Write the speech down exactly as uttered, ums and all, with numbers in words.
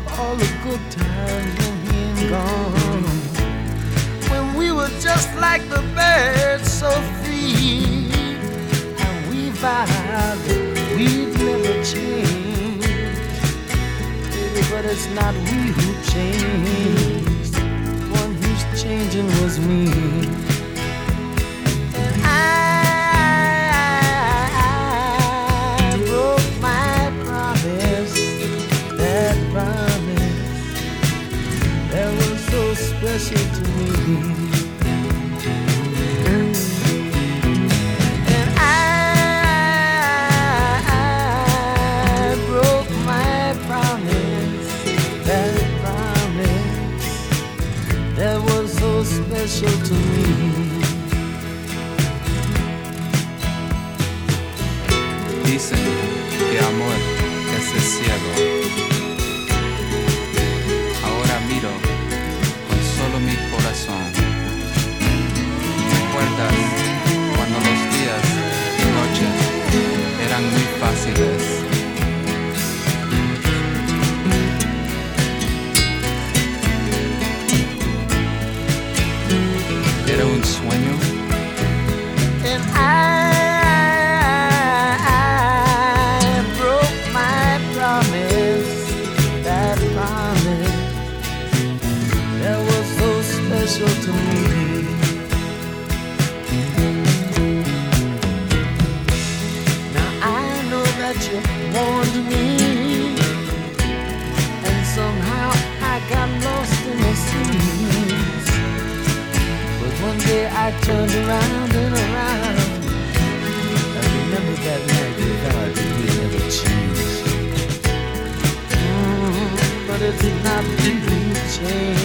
of all the good times when he ain't gone. When we were just like the birds, so free, and we vowed that we'd never change. But it's not we who changed. The one who's changing was me. Special to me, and I, I broke my promise, that promise that was so special to me. Dicen que amor es el cielo. Ahora miro solo mi corazón. ¿Recuerdas cuando los días y noches eran muy fáciles? Era un sueño. And I, I broke my promise, that promise that was so special to me. Now I know that you warned me, and somehow I got lost in the seas. But one day I turned around and around, I remember that night we vowed that we'd never change. Mm, but it's not we who changed.